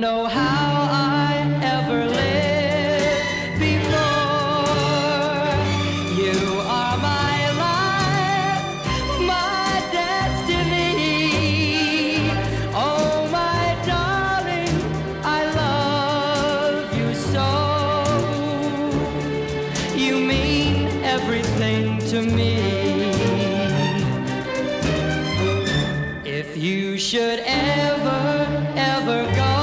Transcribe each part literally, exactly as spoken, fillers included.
know how I ever lived before. You are my life, my destiny. Oh, my darling, I love you so. You mean everything to me. If you should ever, ever go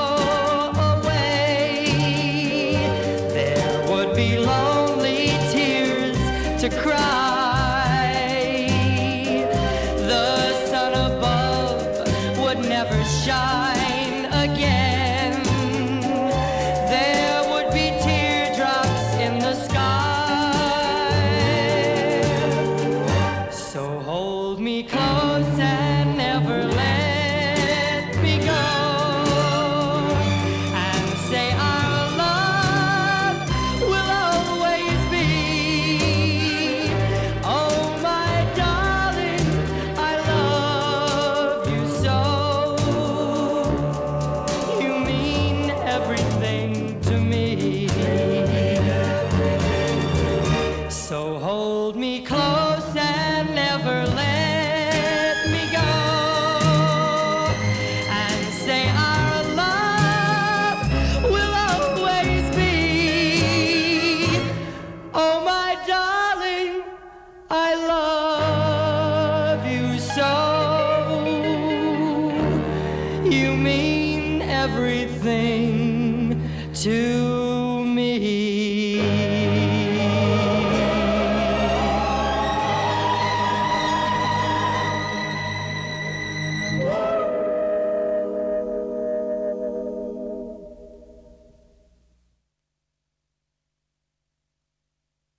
away, there would be lonely tears to cry. The sun above would never shine again. There would be teardrops in the sky. So hold me close and never let me go, and say our love will always be. Oh, my darling, I love you so. You mean everything to me. So hold me close and never let me go, and say our love will always be. Oh, my darling, I love you so. You mean everything to